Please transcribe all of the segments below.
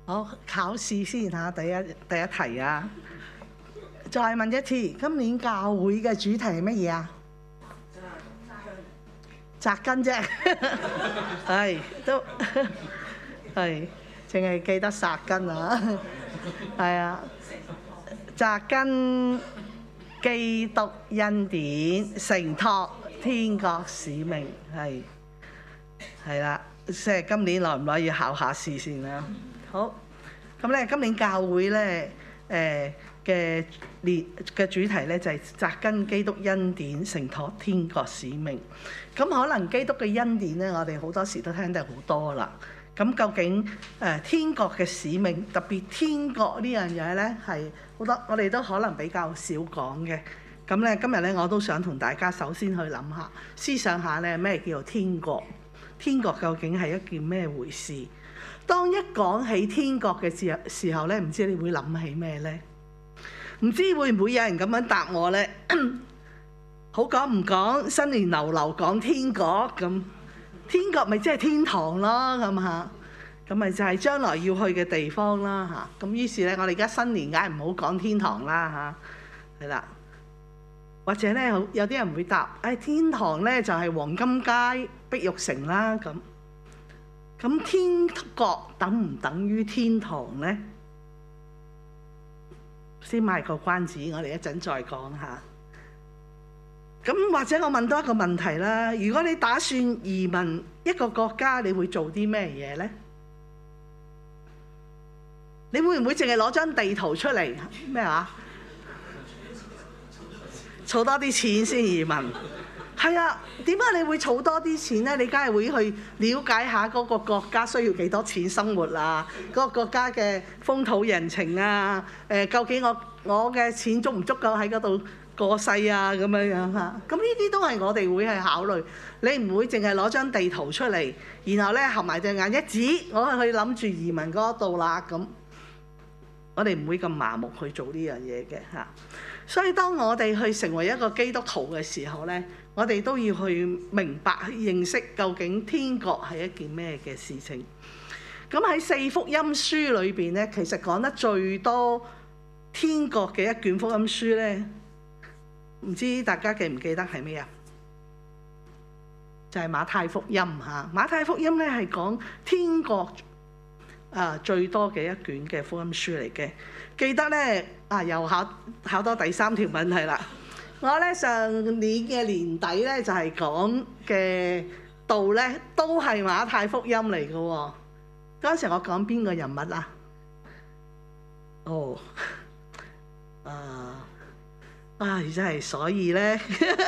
好，考試先嚇，第一題啊！再問一次，今年教會嘅主題係乜嘢啊？紮根啫，係都係，淨係記得紮根啊！係啊，紮根基督恩典，承托天國使命，係啦，即係今年耐唔耐要考下試先啦。好，咁咧今年教會咧嘅主題咧就係紮根基督恩典，承托天國使命。咁可能基督嘅恩典咧，我哋好多時都聽得好多啦。咁究竟天國嘅使命，特別天國呢樣嘢咧，係好多我哋都可能比較少講嘅。咁咧今日咧，我都想同大家首先去諗下、思想下咧，咩叫做天國？天國究竟係一件咩回事？當一講起天國嘅時候咧，唔知你會諗起咩咧？唔知會唔會有人咁樣答我咧？好講唔講？新年流流講天國咁，天國咪即係天堂咯咁嚇，咁咪就係將來要去嘅地方啦嚇。咁於是咧，我哋而家新年梗係唔好講天堂啦嚇，係啦。或者咧，有啲人會答：天堂咧就係黃金街、碧玉城啦咁。咁天國等唔等於天堂咧？先賣個關子，我哋一陣再講下。咁或者我問多一個問題啦，如果你打算移民一個國家，你會做啲咩嘢咧？你會唔會淨係攞張地圖出嚟咩話？儲多啲錢先移民？係啊，點解你會儲多啲錢咧？你梗係會去了解下嗰個國家需要幾多錢生活啊，嗰個國家嘅風土人情啊，究竟我嘅錢足唔足夠喺嗰度過世啊咁樣樣嚇？咁呢啲都係我哋會去考慮。你唔會淨係攞張地圖出嚟，然後咧合埋隻眼一指，我係去諗住移民嗰度啦咁。我哋唔會咁麻木去做呢樣嘢嘅嚇。所以當我哋去成為一個基督徒嘅時候咧，我哋都要去明白、去認識究竟天國係一件咩嘅事情。咁喺四福音書裏邊咧，其實講得最多天國嘅一卷福音書咧，唔知大家記唔記得係咩啊？就係馬太福音嚇。馬太福音咧係講天國最多嘅一卷嘅福音書嚟嘅。記得咧又考多第三條問題啦。我咧上年嘅年底咧就係講嘅道咧都係馬太福音嚟嘅喎。嗰陣時我講邊個人物啊？真係所以咧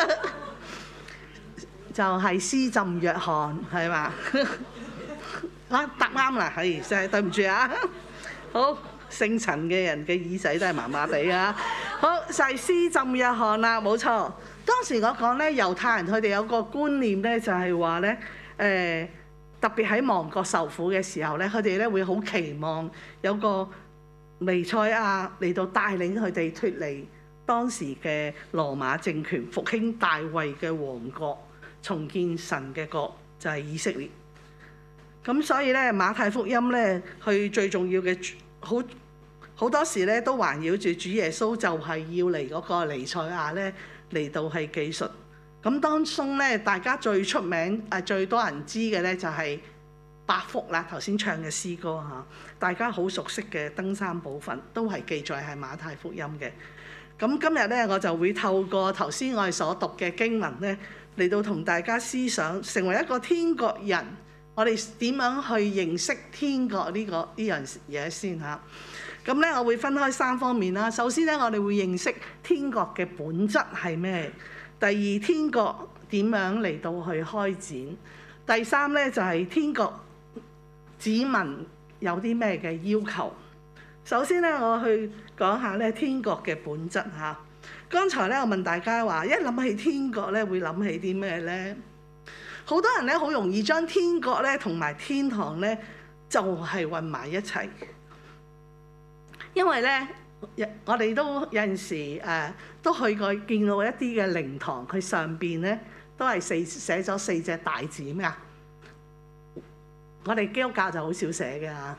就係施浸約翰係嘛？答啱啦，係真係對唔住啊！好。姓陳嘅人嘅耳仔都係麻麻地啊！好，就係施浸約翰啦，冇錯。當時我講咧，猶太人佢哋有個觀念咧，就係話咧，特別喺亡國受苦嘅時候咧，佢哋咧會好期望有個彌賽亞嚟到帶領佢哋脫離當時嘅羅馬政權，復興大衛嘅王國，重建神嘅國，就係以色列。咁所以咧，馬太福音咧，佢最重要嘅好多時咧都環繞住主耶穌就係要嚟嗰個彌賽亞咧嚟到係記述。咁當中咧，大家最出名最多人知嘅咧就係八福啦，頭先唱嘅詩歌嚇，大家好熟悉嘅登山寶訓都係記載係馬太福音嘅。咁今日咧我就會透過頭先我哋所讀嘅經文咧嚟到同大家思想，成為一個天國人，我哋點樣去認識天國呢樣嘢先嚇。咁咧，我會分開三方面啦。首先咧，我哋會認識天國嘅本質係咩？第二，天國點樣嚟到去開展？第三咧，就係天國子民有啲咩嘅要求？首先咧，我去講下咧天國嘅本質嚇。剛才咧，我問大家話，一諗起天國咧，會諗起啲咩咧？好多人咧，好容易將天國咧同埋天堂咧就係混埋一齊。因為咧，我哋都有陣時都去過見到一啲嘅靈堂，佢上邊咧都係寫咗4隻大字咩啊？我哋基督教就好少寫嘅嚇，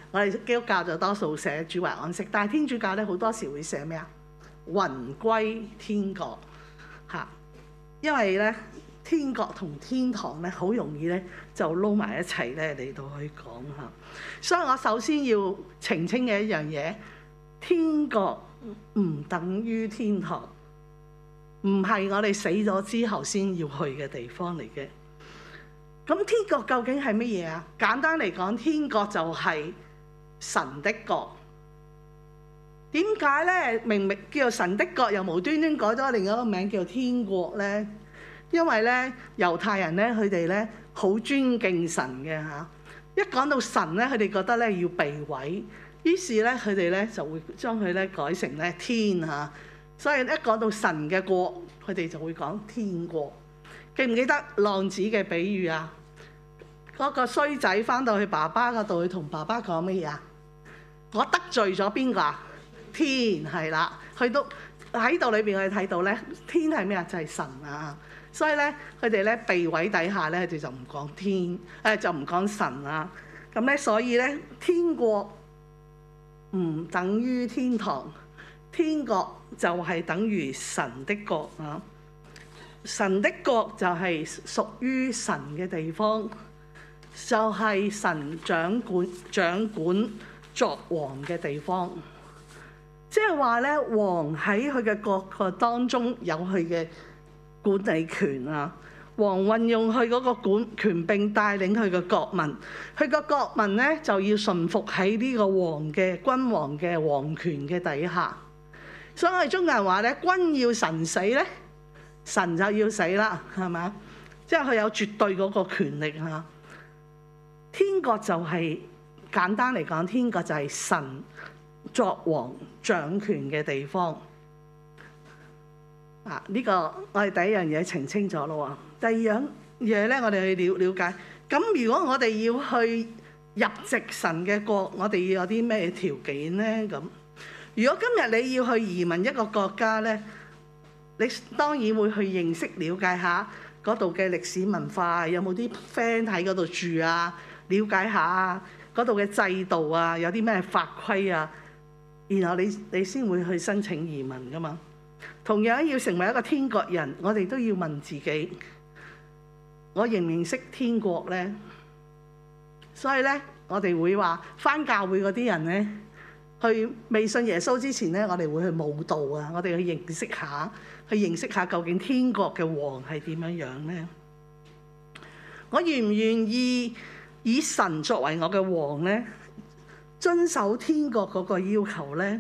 我哋基督教就多數寫主懷安息，但係天主教咧好多時會寫咩啊？魂歸天國嚇，因為咧天國同天堂咧好容易咧就撈埋一齊咧嚟到去講嚇。所以我首先要澄清嘅一樣嘢，天國唔等於天堂，唔係我哋死咗之後先要去嘅地方嚟嘅。咁天國究竟係乜嘢啊？簡單嚟講，天國就係神的國。點解咧？明明叫做神的國，又無端端改咗另一個名叫做天國咧？因為咧猶太人咧，佢哋咧好尊敬神嘅嚇。一講到神咧，佢哋覺得咧要被毀，於是咧佢哋咧就會將佢咧改成咧天嚇。所以一講到神嘅國，佢哋就會講天國。記唔記得浪子嘅比喻啊？嗰個衰仔翻到去爸爸嗰度，去同爸爸講乜嘢啊？我得罪咗邊個啊？天，係啦，去到喺度裏邊，我哋睇到咧，天係咩啊？就係神啊！所以咧，佢哋咧被毀底下咧，佢哋就唔講天，就唔講神啦。咁咧，所以咧，天國唔等於天堂，天國就係等於神的國啊！神的國就係屬於神嘅地方，就係神掌管作王嘅地方。即係話咧，王喺佢嘅國個當中有佢嘅管理權啊！王運用佢嗰個權柄帶領佢嘅國民，佢個國民咧就要順服喺呢個王嘅君王嘅王權嘅底下。所以我哋中國人話咧，君要神死咧，神就要死啦，係咪？即係佢有絕對嗰個權力嚇。天國就係簡單嚟講，天國就係神作王掌權嘅地方。呢個我哋第一樣嘢澄清咗咯喎。第二樣嘢咧，我哋去了解。咁如果我哋要去入籍神嘅國，我哋要有啲咩條件咧？咁如果今日你要去移民一個國家咧，你當然會去認識了解下嗰度嘅歷史文化，有冇啲 friend 喺嗰度住啊？了解下嗰度嘅制度啊，有啲咩法規啊，然後你先會去申請移民噶嘛。同樣要成為一個天國人，我哋都要問自己：我認唔認識天國咧？所以咧，我哋會話返教會嗰啲人咧，去未信耶穌之前咧，我哋會去慕道啊，我哋去認識下究竟天國嘅王係點樣樣咧？我願唔願意以神作為我嘅王咧？遵守天國嗰個要求咧？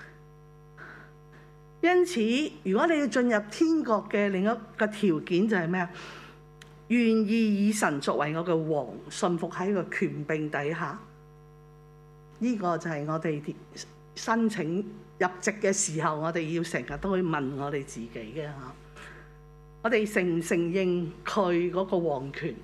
因此，如果你要進入天國嘅另一個條件就係咩啊？願意以神作為我嘅王，順服喺個權柄底下。呢個就係我哋申請入籍嘅時候，我哋要成日都去問我哋自己嘅嚇。我哋承唔承認佢嗰個王權？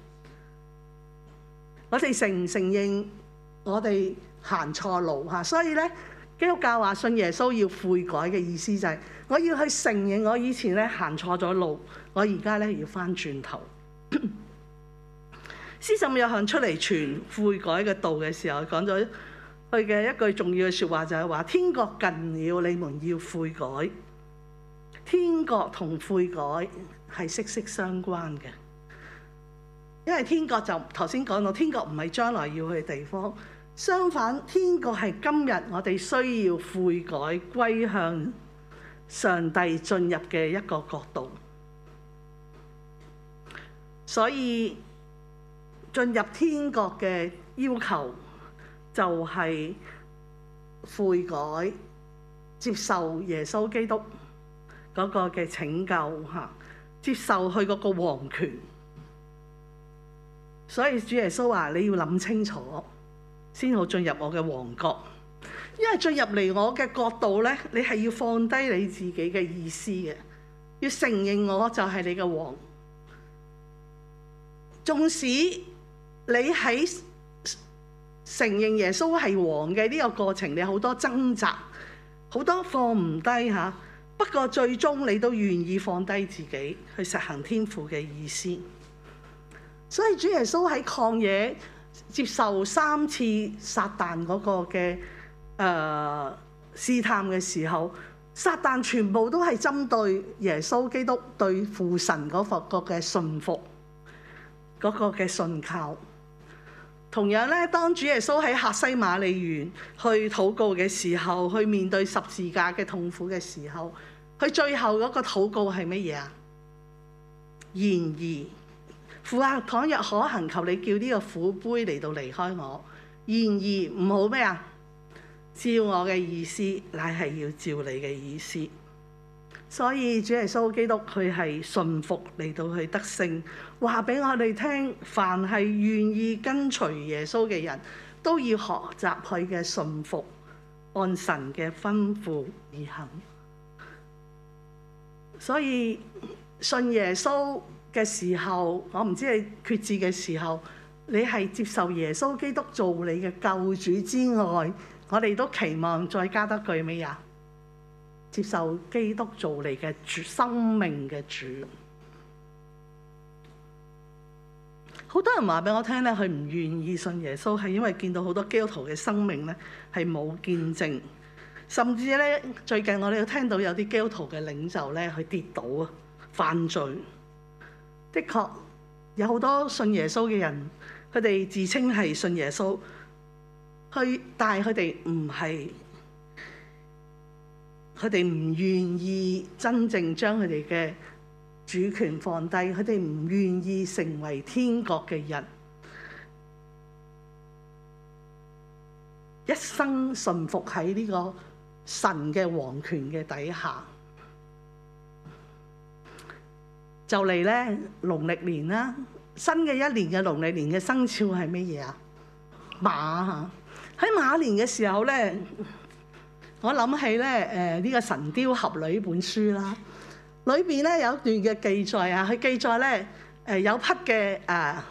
我哋承唔承認我哋行錯路嚇？所以咧，基督教話信耶穌要悔改嘅意思就係我要去承認我以前咧行錯咗路，我而家咧要翻轉頭。施浸約翰出嚟傳悔改嘅道嘅時候，講咗佢嘅一句重要嘅説話，就係話天國近了，你們要悔改。天國同悔改係息息相關嘅，因為天國就頭先講到，天國唔係將來要去嘅地方。相反，天國係今日我哋需要悔改歸向上帝進入嘅一個國度。所以進入天國嘅要求就係悔改，接受耶穌基督嗰個嘅拯救嚇，接受佢嗰個王權。所以主耶穌話：你要諗清楚，先好進入我嘅王國。因為進入嚟我嘅國度咧，你係要放低你自己嘅意思嘅，要承認我就係你嘅王。縱使你喺承認耶穌係王嘅呢個過程，你好多掙扎，好多放唔低嚇。不過最終你都願意放低自己，去實行天父嘅意思。所以主耶穌喺曠野接受3次撒旦嗰個嘅試探嘅時候，撒旦全部都係針對耶穌基督對父神嗰個嘅信服，嗰個嘅信靠。同樣咧，當主耶穌喺客西馬尼園去禱告嘅時候，去面對十字架嘅痛苦嘅時候，佢最後嗰個禱告係乜嘢啊？然而，父啊，倘若可行，求你叫呢個苦杯嚟到離開我。然而唔好咩啊？照我嘅意思，乃係要照你嘅意思。所以主耶穌基督佢係順服嚟到去得勝，話俾我哋聽，凡係願意跟隨耶穌嘅人都要學習佢嘅順服，按神嘅吩咐而行。所以信耶穌嘅時候，我唔知你決志嘅時候，你係接受耶穌基督做你嘅救主之外，我哋都期望再加多句咩啊？接受基督做你嘅主，生命嘅主。好多人話俾我聽咧，佢唔願意信耶穌，係因為見到好多基督徒嘅生命咧係冇見證，甚至咧最近我哋都聽到有啲基督徒嘅領袖咧去跌倒啊，犯罪。的確有好多信耶穌嘅人，佢哋自稱係信耶穌，但係佢哋唔係。佢哋唔願意真正將佢哋嘅主權放低，佢哋唔願意成為天國嘅人，一生順服喺呢個神嘅王權嘅底下。就嚟咧農曆年啦，新嘅一年嘅農曆年嘅生肖係乜嘢啊？馬嚇。喺馬年嘅時候咧，我諗起咧呢個《神鵰俠侶》呢本書啦，裏邊咧有一段嘅記載啊，佢記載咧有匹嘅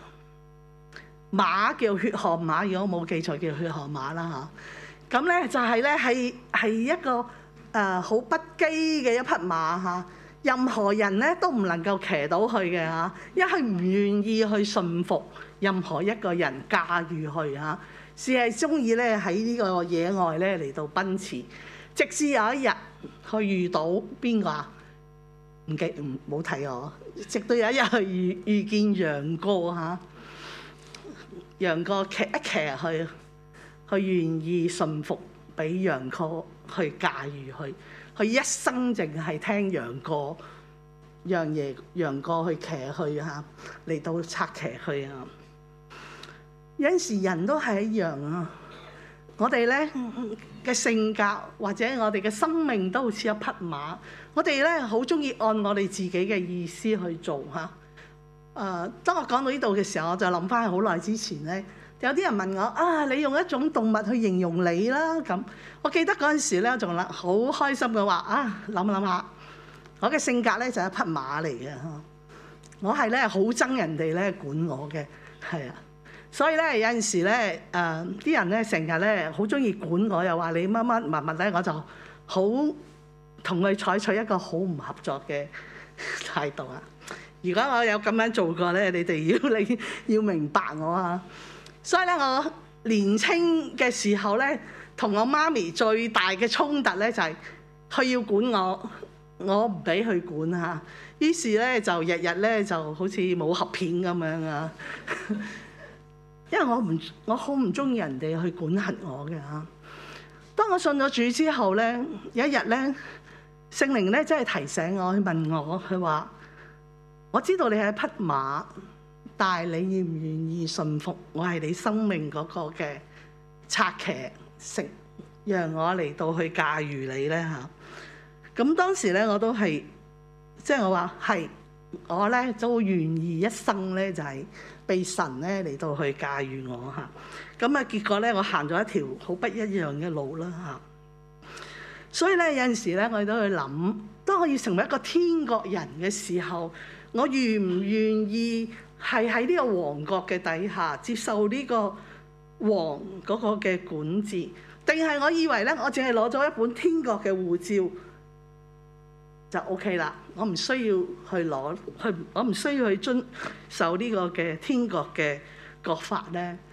馬叫血汗馬，如果冇記錯叫血汗馬啦嚇。咁咧就係咧係一個好不羈嘅一匹馬嚇，任何人咧都唔能夠騎到佢嘅嚇，因為佢唔願意去順服任何一個人駕馭佢嚇。是係中意咧喺呢個野外咧嚟到奔馳，直至有一日佢遇到邊個啊？唔好睇我。直到有一日佢遇見楊過嚇，楊過騎一騎佢願意順服俾楊過去駕馭佢，佢一生淨係聽楊過，讓楊過去騎佢嚇，嚟到策騎佢啊！有陣時人都係一樣啊！我哋咧嘅性格或者我哋嘅生命都好似一匹馬，我哋咧好中意按我哋自己嘅意思去做嚇。當我講到呢度嘅時候，我就諗翻好耐之前咧，有啲人問我啊，你用一種動物去形容你啦咁。我記得嗰陣時咧，我仲好開心嘅話啊，諗下，我嘅性格咧就係一匹馬嚟嘅。我係咧好憎人哋咧管我嘅，係啊。所以咧有陣時咧啲人咧成日咧好中意管我，又話你乜乜物物咧，我就好同佢採取一個好唔合作嘅態度啊！如果我有咁樣做過咧，你哋要明白我啊！所以咧我年青嘅時候咧，同我媽咪最大嘅衝突咧就係佢要管我唔俾佢管嚇，於是咧就日日咧就好似武俠片咁樣啊！因為我好唔中意人哋去管轄我嘅嚇。當我信咗主之後咧，有一日咧，聖靈咧真係提醒我，去問我，佢話：我知道你係一匹馬，但係你願唔願意順服我係你生命嗰個嘅策騎，讓我嚟到去駕馭你咧嚇。咁當時咧我都係，即係我話係，我咧都願意一生咧就係被神咧嚟到去駕馭我嚇。咁啊結果咧我行咗一條好不一樣嘅路啦嚇。所以咧有陣時咧我哋都去諗，當我要成為一個天國人嘅時候，我願唔願意係喺呢個王國嘅底下接受呢個王嗰個嘅管治，定係我以為咧我淨係攞咗一本天國嘅護照就 OK 啦，我唔需要我唔需要去遵守呢個嘅天國嘅國法咧。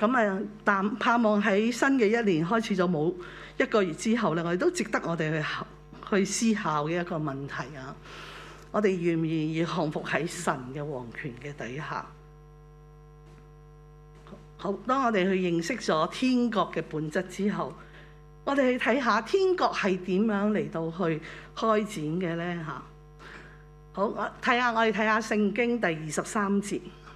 但盼望喺新嘅一年開始咗冇1個月之後咧，我哋都值得我哋去思考嘅一個問題啊！我哋願唔願意降服喺神嘅王權嘅底下？好，當我哋去認識咗天國嘅本質之後，我哋去睇下天國係點樣嚟到去開展嘅咧嚇。好，我哋睇下聖經第23節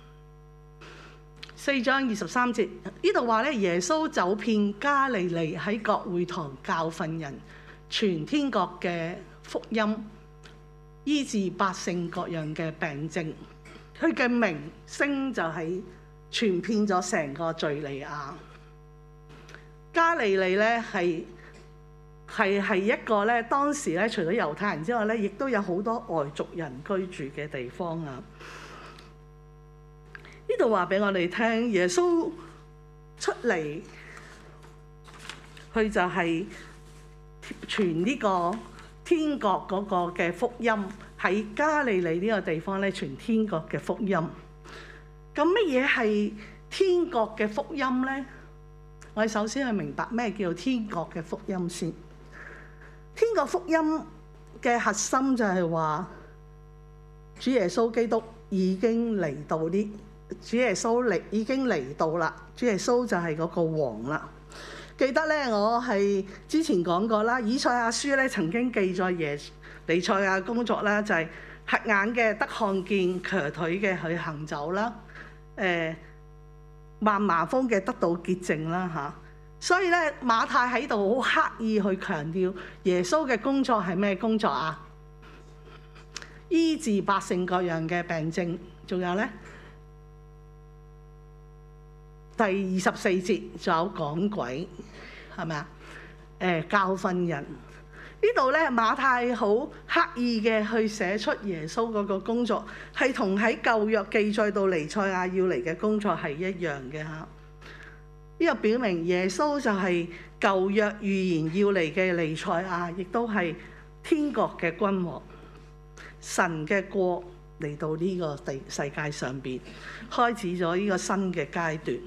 ，4章23節呢度話咧，耶穌走遍加利利，喺各會堂教訓人，傳天國嘅福音，醫治百姓各樣嘅病症。佢嘅名聲就係傳遍咗成個敘利亞。加利利咧係一個咧，當時咧除咗猶太人之外咧，亦都有好多外族人居住嘅地方啊。呢度話俾我哋聽，耶穌出嚟，佢就係傳呢個天國嗰個嘅福音，喺加利利呢個地方咧傳天國嘅福音。咁乜嘢係天國嘅福音咧？我哋首先去明白咩叫天國嘅福音先。天國福音嘅核心就係話，主耶穌基督已經嚟到主耶穌已經嚟到啦。主耶穌就係嗰個王啦。記得咧，我係之前講過啦，以賽亞書咧曾經記載彌賽亞工作啦，就係瞎眼嘅得看見，瘸腿嘅去行走啦，患麻風嘅得到潔淨啦嚇。所以咧，馬太喺度好刻意去強調耶穌嘅工作係咩工作啊？醫治百姓各樣嘅病症。仲有咧，第24節仲有趕鬼，係咪啊？教訓人。呢度咧，馬太好刻意嘅去寫出耶穌嗰個工作係同喺舊約記載到彌賽亞要嚟嘅工作係一樣嘅嚇。呢個表明耶穌就係舊約預言要嚟嘅彌賽亞，亦都係天國嘅君王，神嘅國嚟到呢個世界上邊，開始咗呢個新嘅階段。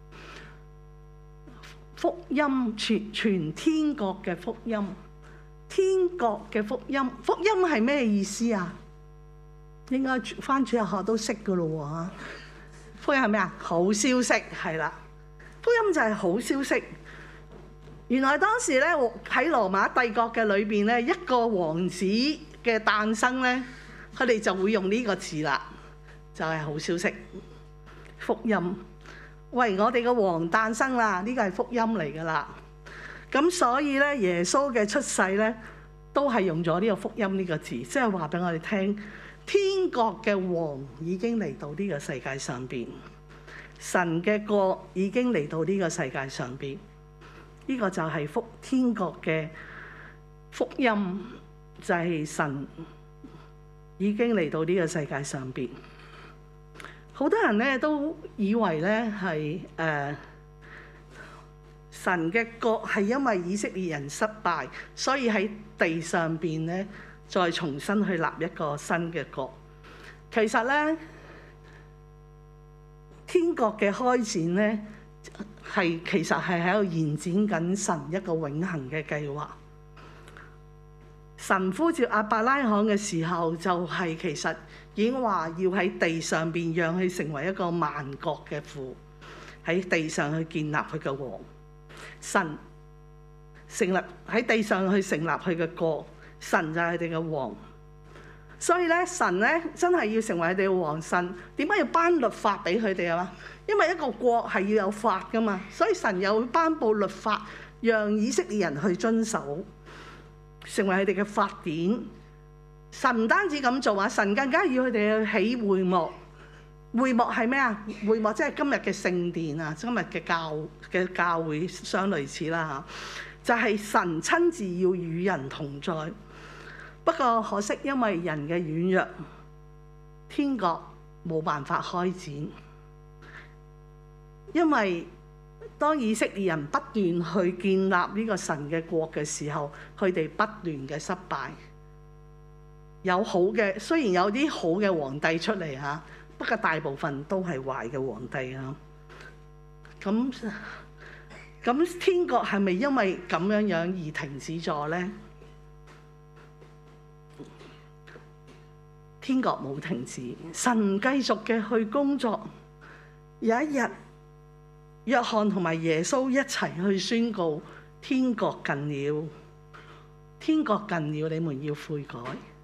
福音傳天國嘅福音，天國嘅福音，福音係咩意思啊？應該返主日學都識㗎咯喎。福音係咩啊？好消息，係啦。福音就係好消息。原來當時咧喺羅馬帝國嘅裏邊咧，一個王子嘅誕生咧，佢哋就會用呢個字啦，就係好消息。福音，喂，我哋個王誕生啦，呢個係福音嚟噶啦。咁所以咧，耶穌嘅出世咧，都係用咗呢個福音呢個字，即係話俾我哋聽，天國嘅王已經嚟到呢個世界上邊。神嘅國已經嚟到呢個世界上邊，呢個就係天國嘅福音，就係神已經嚟到呢個世界上邊。好多人咧都以為咧係神嘅國係因為以色列人失敗，所以喺地上邊咧再重新去立一個新嘅國。其實咧，天國嘅開展咧，其實係喺度延展緊神一個永恆嘅計劃。神呼召亞伯拉罕嘅時候，就係其實已經話要喺地上邊讓佢成為一個萬國嘅父，喺地上去建立佢嘅王。神成立喺地上去成立佢嘅國，神就係佢哋嘅王。所以咧，神咧真係要成為佢哋嘅王。神點解要頒律法俾佢哋啊？因為一個國係要有法噶嘛，所以神又會頒布律法，讓以色列人去遵守，成為佢哋嘅法典。神唔單止咁做啊，神更加要佢哋去起會幕。會幕係咩啊？會幕即係今日嘅聖殿啊，今日嘅教會相類似啦嚇，就係神親自要與人同在。不過可惜，因為人嘅軟弱，天國冇辦法開展。因為當以色列人不斷去建立呢個神嘅國嘅時候，佢哋不斷嘅失敗。有好嘅，雖然有啲好嘅皇帝出嚟嚇，不過大部分都係壞嘅皇帝啊。 咁天國係咪因為咁樣而停止咗呢？天國冇停止，神繼續嘅去工作。有一日，約翰同埋耶穌一齊去宣告：天國近了，天國近了，你們要悔改。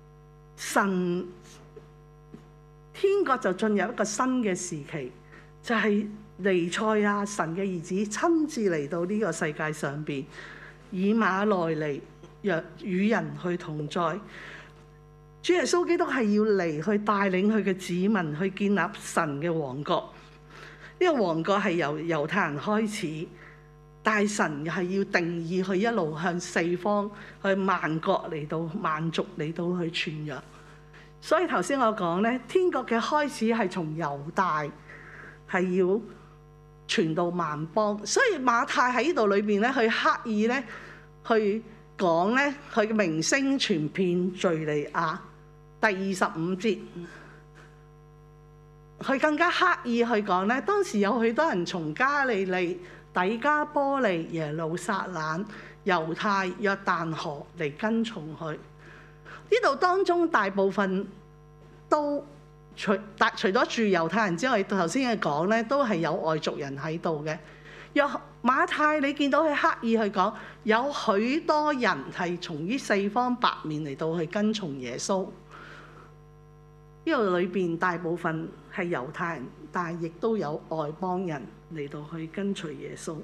天國就進入一個新嘅時期，就係彌賽亞神嘅兒子親自嚟到呢個世界上邊，以馬內利若與人去同在。主耶穌基督係要嚟去帶領佢嘅子民去建立神嘅王國。呢個王國係由猶太人開始，但神係要定義去一路向四方，去萬國嚟到萬族嚟到去傳揚。所以頭先我講咧，天國嘅開始係從猶大，係要傳到萬邦。所以馬太喺呢度裏邊咧，佢刻意咧去講咧，佢嘅名聲傳遍敘利亞。第25節，佢更加刻意去講咧，當時有許多人從加利利、底加波利、耶路撒冷、猶太、約旦河嚟跟從佢。呢度當中大部分都除咗住猶太人之外，頭先嘅講咧都係有外族人喺度嘅。馬太你見到佢刻意去講，有許多人係從呢四方八面嚟到去跟從耶穌。呢度裏邊大部分係猶太人，但係亦都有外邦人嚟到去跟隨耶穌。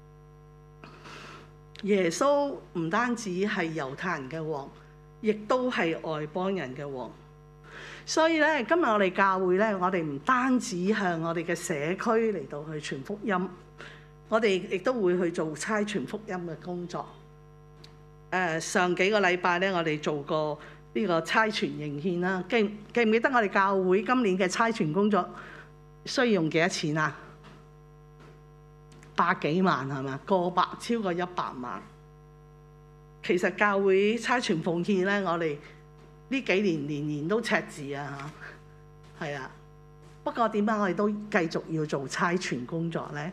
耶穌唔單止係猶太人嘅王，亦都係外邦人嘅王。所以咧，今日我哋教會咧，我哋唔單止向我哋嘅社區嚟到去傳福音，我哋亦都會去做差傳福音嘅工作。上幾個禮拜咧，我哋做過呢個差傳迎獻啦。記唔記得我哋教會今年嘅差傳工作需要用幾多錢啊？100幾萬係嘛？超過100萬。其實教會差傳奉獻咧，我哋呢幾年年年都赤字啊，係啊。不過點解我哋都繼續要做差傳工作咧？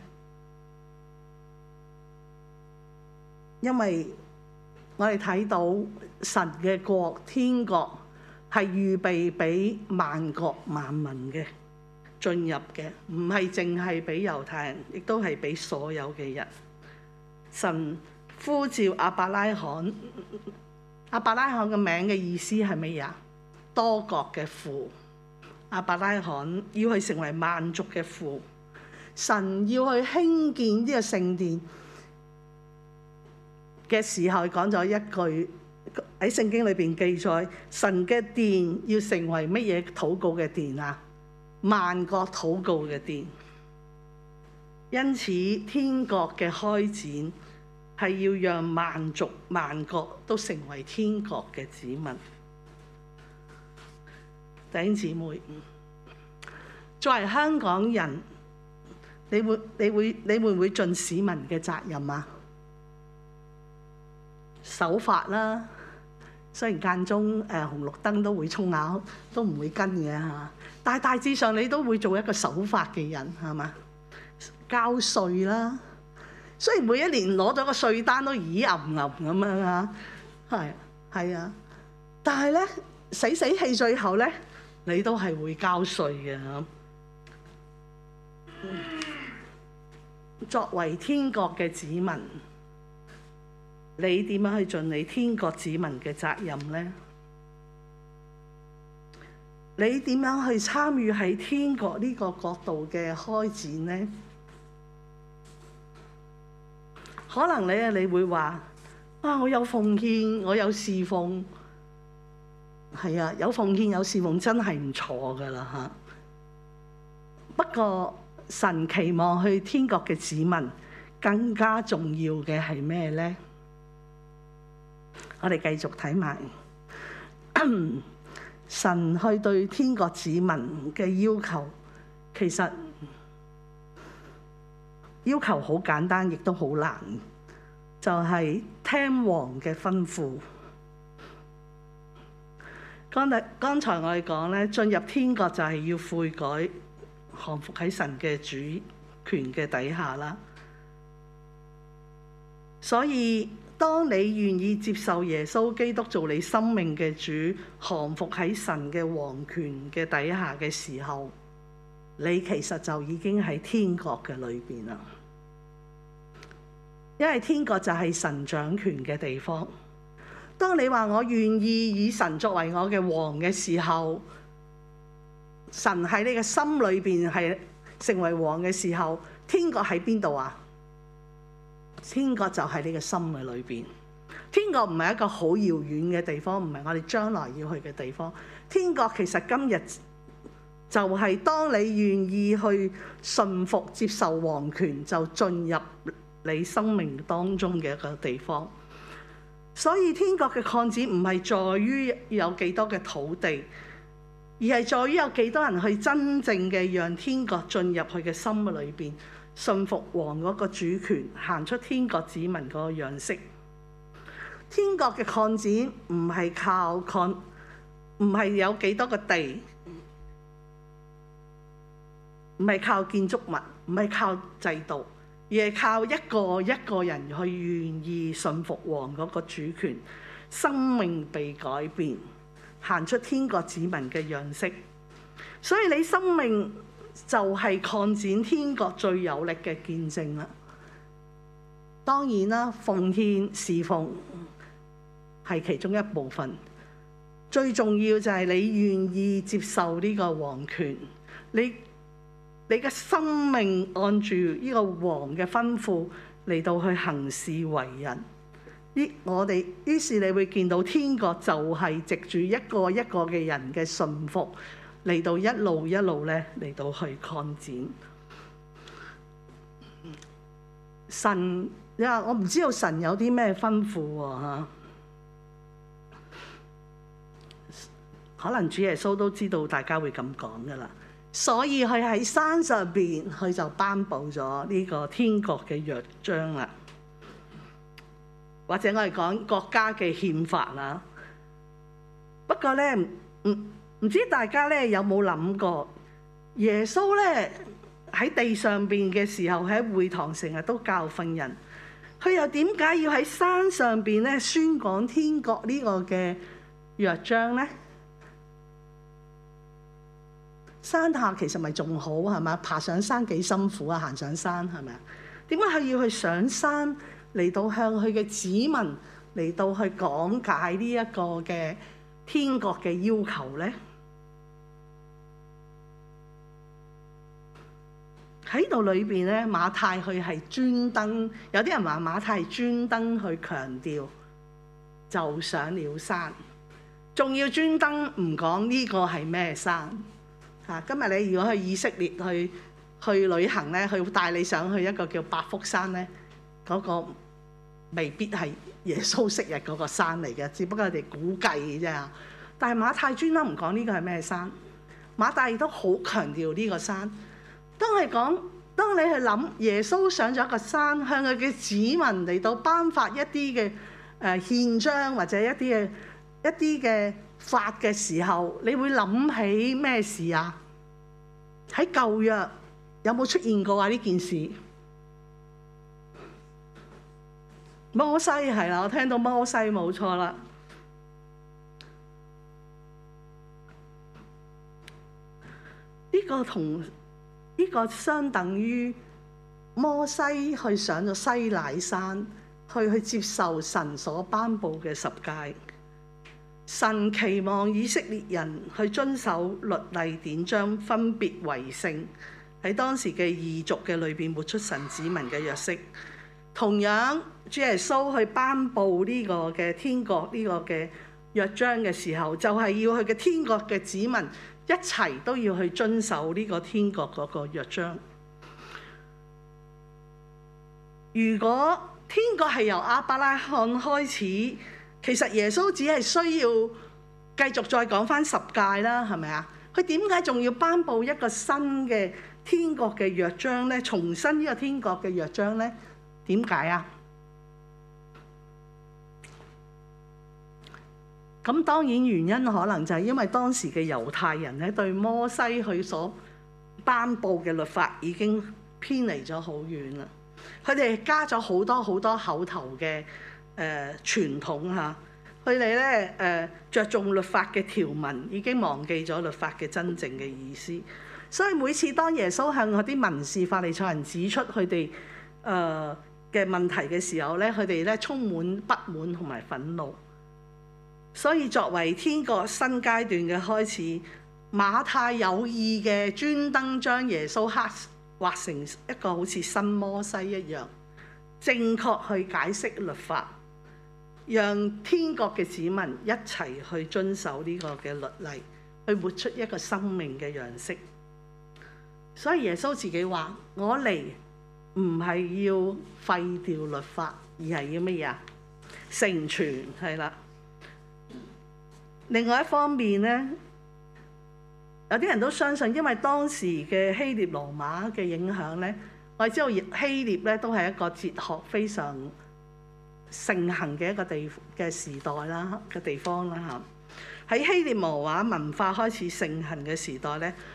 因為我哋睇到神嘅國天國係預備俾萬國萬民嘅進入嘅，唔係淨係俾猶太人，亦都係俾所有嘅人。神呼召亞伯拉罕，亞伯拉罕嘅名嘅意思係乜嘢？多國嘅父。亞伯拉罕要去成為萬族嘅父，神要去興建呢個聖殿嘅時候，講咗一句喺聖經裏邊記載，神嘅殿要成為乜嘢禱告嘅殿啊？萬國禱告嘅殿。因此天國嘅開展係要讓萬族萬國都成為天國嘅子民。弟兄姊妹，作為香港人，你會唔會盡市民嘅責任啊？守法啦，雖然間中紅綠燈都會衝下，都唔會跟嘅嚇。但係大致上你都會做一個守法嘅人，係嘛？交稅啦，雖然每一年攞咗個稅單都咦吟吟咁樣啊，係啊，但係咧死氣最後咧，你都係會交稅嘅嚇。作為天國嘅子民，你點樣去盡你天國子民嘅責任呢？你點樣去參與喺天國呢個角度嘅開展呢？可能你會話我有奉獻，我有侍奉，係啊，有奉獻有侍奉真係唔錯噶啦嚇。不過神期望去天國嘅子民更加重要嘅係咩呢？我哋繼續睇埋神去對天國子民嘅要求，其實要求好簡單，亦都好難，就係聽王嘅吩咐。剛才我哋講咧，進入天國就係要悔改，降服喺神嘅主權嘅底下啦。所以當你願意接受耶穌基督做你生命嘅主，降服喺神嘅王權嘅底下嘅時候，你其實就已經喺天國嘅裏邊啦。因為天國就係神掌權嘅地方。當你話我願意以神作為我嘅王嘅時候，神喺你嘅心裏邊係成為王嘅時候，天國喺邊度啊？天國就喺你嘅心嘅裏邊。天國唔係一個好遙遠嘅地方，唔係我哋將來要去嘅地方。天國其實今日就係當你願意去順服接受王權，就進入你生命當中嘅一個地方。所以天國嘅擴展唔係在於有幾多嘅土地，而係在於有幾多人去真正嘅讓天國進入佢嘅心嘅裏邊，順服王嗰個主權，行出天國子民嗰個樣式。天國嘅擴展唔係靠唔係有幾多個地，唔係靠建築物，唔係靠制度，而係靠一個一個人去願意順服王嗰個主權，生命被改變，行出天國子民嘅樣式。所以你生命就係擴展天國最有力嘅見證啦。當然啦，奉獻侍奉係其中一部分，最重要就係你願意接受呢個王權，你嘅生命按住呢個王嘅吩咐嚟到去行事為人。於是你會見到天國就係藉住一個一個嘅人嘅順服嚟到一路一路咧嚟到去擴展。神，我唔知道神有啲咩吩咐喎嚇。可能主耶穌都知道大家會咁講噶啦，所以佢喺山上邊，佢就頒布咗呢個天國嘅約章啦，或者我哋講國家嘅憲法啦。不過咧，唔知大家咧有冇諗過，耶穌咧喺地上邊嘅時候，喺會堂成日都教訓人，佢又點解要喺山上邊咧宣講天國呢個嘅約章咧？山下其實咪仲好係咪？爬上山幾辛苦啊，行上山係咪啊？點解佢要去上山嚟到向佢嘅子民嚟到去講解呢一個嘅天國嘅要求咧？喺度裏邊咧，馬太佢係專登，有啲人話馬太係專登去強調就上了山，仲要專登唔講呢個係咩山。今日你如果去以色列去旅行咧，佢會帶你上去一個叫百福山咧，嗰個未必係耶穌昔日嗰個山嚟嘅，只不過佢哋估計嘅啫。但係馬太專登唔講呢個係咩山，馬太亦都好強調呢個山。當你去諗耶穌上咗一個山，向佢嘅子民嚟到頒發一啲嘅憲章或者一啲嘅法嘅時候，你會諗起咩事啊？喺舊約有冇出現過啊？呢件事摩西係啦，我聽到摩西冇錯啦。呢個相等於摩西去上咗西乃山，去接受神所頒布嘅十誡。神期望以色列人去遵守律例典章，分別為聖，喺當時嘅異族嘅裏邊活出神子民嘅約式。同樣，主耶穌去頒布呢個嘅天國呢個嘅約章嘅時候，就係要佢嘅天國嘅子民一齊都要去遵守呢個天國嗰個約章。如果天國係由亞伯拉罕開始，其實耶穌只係需要繼續再講返十誡啦，係咪啊？佢點解仲要頒布一個新嘅天國嘅約章咧？重申呢個天國嘅約章咧？點解啊？咁當然原因可能就係因為當時嘅猶太人咧對摩西佢所頒布嘅律法已經偏離咗好遠啦。佢哋加咗好多好多口頭嘅傳統嚇，佢哋咧着重律法嘅條文，已經忘記咗律法嘅真正嘅意思。所以每次當耶穌向嗰啲文士法利賽人指出佢哋嘅問題嘅時候咧，佢哋咧充滿不滿同埋憤怒。所以作為天國新階段嘅開始，馬太有意嘅專登將耶穌畫成一個好似新摩西一樣，正確去解釋律法，讓天國嘅子民一齊去遵守呢個嘅律例，去活出一個生命嘅樣式。所以耶穌自己話：我嚟唔係要廢掉律法，而係要乜嘢啊？成全，係啦。另外一方面咧，有啲人都相信，因為當時嘅希臘羅馬嘅影響咧，我哋知道希臘咧都係一個哲學非常盛行嘅一個嘅時代啦嘅地方啦嚇。喺希臘羅馬文化開始盛行嘅時代咧，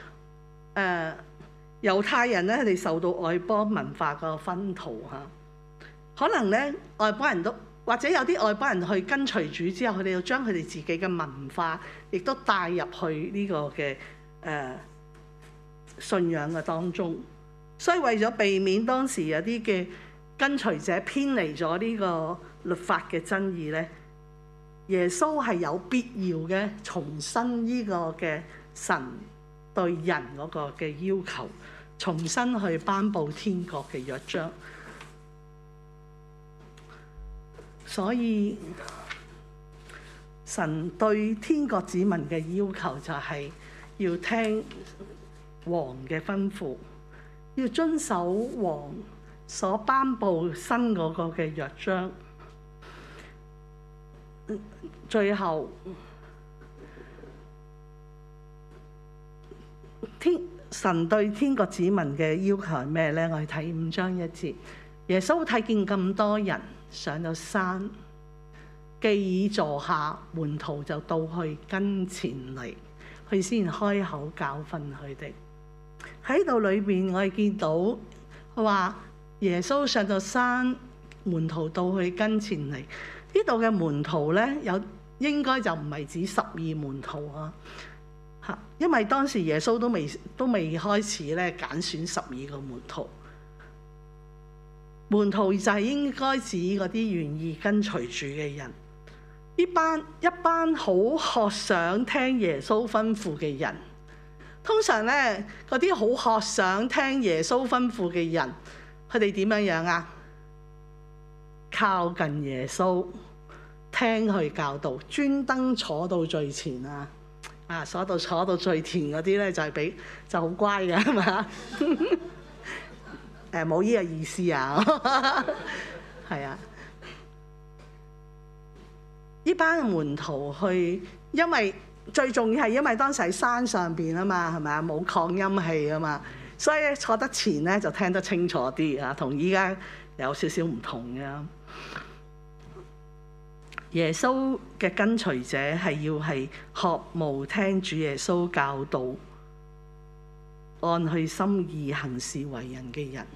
猶太人咧佢哋受到外邦文化個薰陶嚇，可能咧外邦人都或者有啲外邦人去跟隨主之後，佢哋要將佢哋自己嘅文化亦都帶入去呢個嘅信仰嘅當中。所以為咗避免當時有啲嘅跟隨者偏離咗呢個律法嘅真義咧，耶穌係有必要嘅重申呢個嘅神對人嗰個嘅要求，重新去頒布天國嘅約章。所以神對天國子民嘅要求就係要聽王嘅吩咐，要遵守王所頒布新嗰個嘅約章。最後神對天國子民嘅要求係咩咧？我哋睇5章1節，耶穌睇見咁多人上咗山，既已坐下，門徒就到去跟前嚟，佢先開口教訓佢哋。喺度裏邊，我哋見到佢話耶穌上咗山，門徒到去跟前嚟。呢度嘅門徒咧，應該就唔係指12門徒啊，嚇，因為當時耶穌都未開始咧揀選12個門徒。門徒就係應該指嗰啲願意跟隨主嘅人，一班好渴想聽耶穌吩咐嘅人。通常咧，嗰啲好渴想聽耶穌吩咐嘅人，佢哋點樣啊？靠近耶穌，聽佢教導，專登坐到最前啊！坐到最前嗰啲咧就好乖嘅，係嘛？冇呢個意思啊，係啊！呢班門徒去，因為最重要係因為當時喺山上邊啊嘛，係咪啊？冇擴音器啊嘛，所以坐得前咧就聽得清楚啲啊，同依家有少少唔同嘅。耶穌嘅跟隨者係渴慕聽主耶穌教導，按佢心意行事為人嘅人。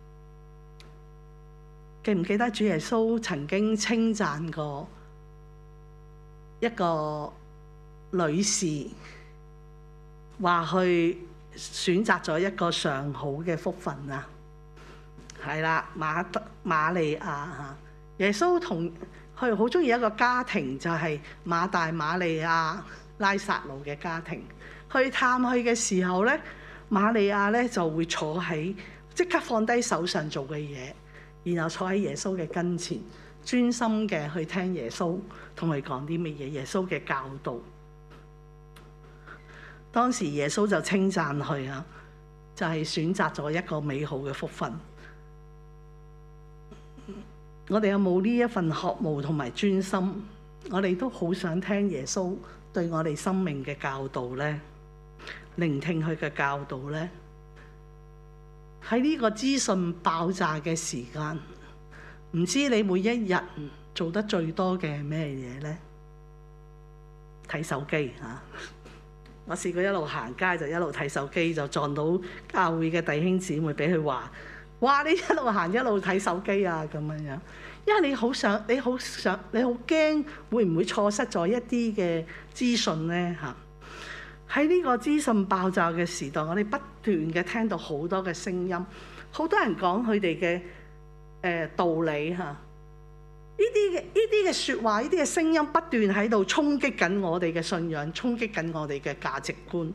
記唔記得主耶穌曾經稱讚過一個女士，話佢選擇咗一個上好嘅福分啊？係啦，瑪利亞嚇。耶穌同佢好中意一個家庭，就係馬大、瑪利亞、拉撒路嘅家庭。去探佢嘅時候咧，瑪利亞咧就會即刻放低手上做嘅嘢，然後坐喺耶穌嘅跟前，專心嘅去聽耶穌同佢講啲乜嘢，耶穌嘅教導。當時耶穌就稱讚佢啊，就係選擇咗一個美好嘅福分。我哋有冇呢一份渴慕同埋專心？我哋都好想聽耶穌對我哋生命嘅教導咧，聆聽佢嘅教導咧。喺呢個資訊爆炸嘅時間，唔知你每一日做得最多嘅係咩嘢咧？睇手機嚇， 我試過一路行街就一路睇手機，就撞到教會嘅弟兄姊妹，俾佢話：哇！你一路行一路睇手機啊咁樣。因為你好驚會唔會錯失咗一啲嘅資訊呢？嚇！喺呢個資訊爆炸嘅時代，我哋不斷嘅聽到好多嘅聲音，好多人講佢哋嘅道理嚇。呢啲嘅説話，呢啲嘅聲音不斷喺度衝擊緊我哋嘅信仰，衝擊緊我哋嘅價值觀。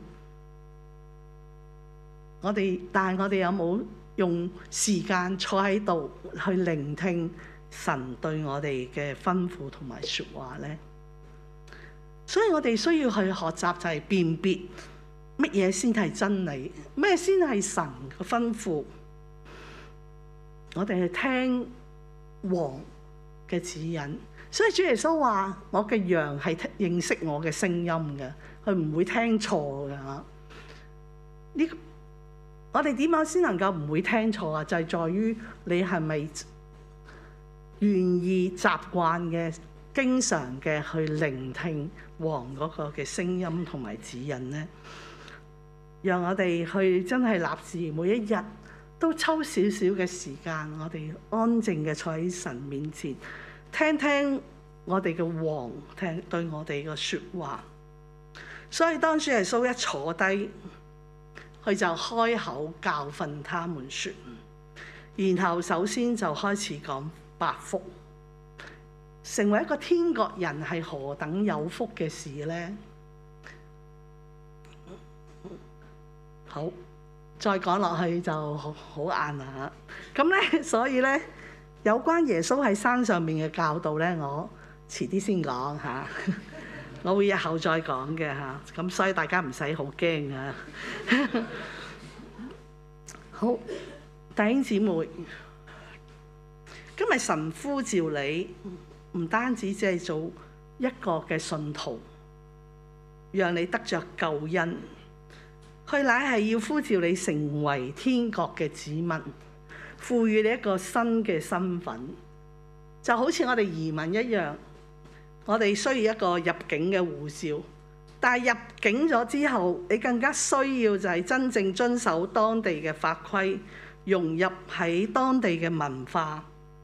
但係我哋有冇用時間坐喺度去聆聽神對我哋嘅吩咐同埋説話呢？所以我哋需要去學習就係辨別乜嘢先係真理，咩先係神嘅吩咐。我哋去聽王嘅指引，所以主耶穌話：我嘅羊係認識我嘅聲音嘅，佢唔會聽錯嘅。我哋點樣先能夠唔會聽錯啊？就係在於你係咪願意習慣嘅、經常嘅去聆聽王嗰個嘅聲音同埋指引呢？讓我哋去真係立志每一日都抽少少嘅時間，我哋安靜嘅坐喺神面前，聽聽我哋嘅王聽對我哋嘅説話。所以當主耶穌一坐低，佢就開口教訓他們說，然後首先就開始講八福。成為一個天國人係何等有福嘅事呢？好，再講落去就好晏啦嚇。咁咧，所以咧，有關耶穌喺山上面嘅教導咧，我遲啲先講嚇。我會日後再講嘅嚇。咁所以大家唔使好驚啊。好，弟兄姊妹，今日神呼召你，唔單止只係做一個嘅信徒，讓你得着救恩，佢乃係要呼召你成為天國嘅子民，賦予你一個新嘅身份，就好似我哋移民一樣，我哋需要一個入境嘅護照，但係入境咗之後，你更加需要就係真正遵守當地嘅法規，融入喺當地嘅文化，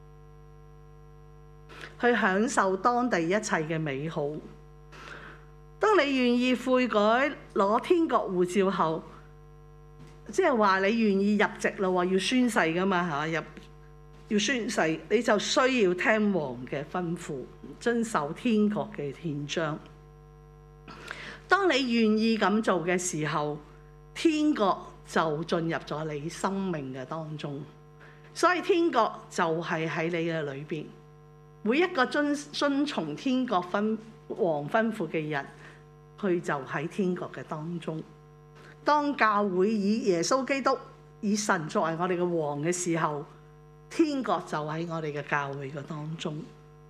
去享受當地一切嘅美好。當你願意悔改攞天國護照後，即係話你願意入籍咯，要宣誓㗎嘛嚇，要宣誓，你就需要聽王嘅吩咐，遵守天國嘅憲章。當你願意咁做嘅時候，天國就進入咗你生命嘅當中。所以天國就係喺你嘅裏邊，每一個遵從天國王吩咐嘅人，佢就喺天國嘅當中。當教會以耶穌基督、以神作為我哋嘅王嘅時候，天國就喺我哋嘅教會嘅當中。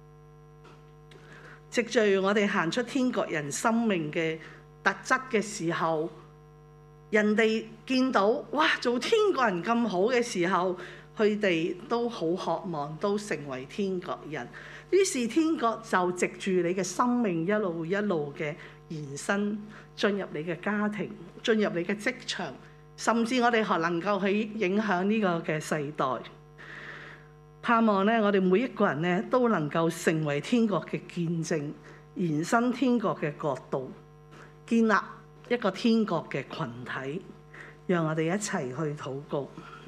藉住我哋行出天國人生命嘅特質嘅時候，人哋見到哇，做天國人咁好嘅時候，佢哋都好渴望都成為天國人。於是天國就藉住你嘅生命一路一路嘅延伸，進入你嘅家庭，進入你嘅職場，甚至我哋能夠去影響呢個嘅世代。盼望咧，我哋每一個人咧都能夠成為天國嘅見證，延伸天國嘅國度，建立一個天國嘅群體。讓我哋一齊去禱告。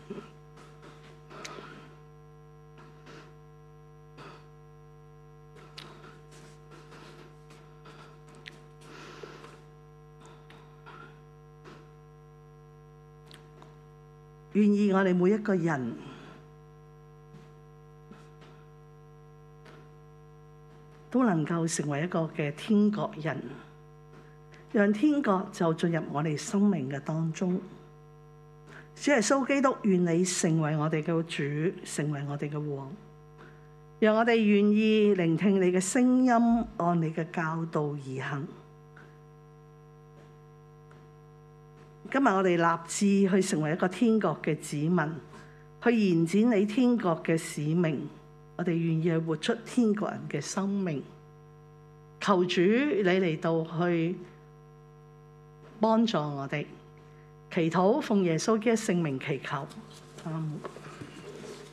願意我哋每一個人都能夠成為一個嘅天國人，讓天國就進入我哋生命嘅當中。主耶穌基督，願你成為我哋嘅主，成為我哋嘅王，讓我哋願意聆聽你嘅聲音，按你嘅教導而行。今日我哋立志去成為一個天國嘅子民，去延展你天國嘅使命。我哋願意去活出天國人嘅生命。求主你嚟到去幫助我哋。祈禱奉耶穌基督聖名祈求，阿門。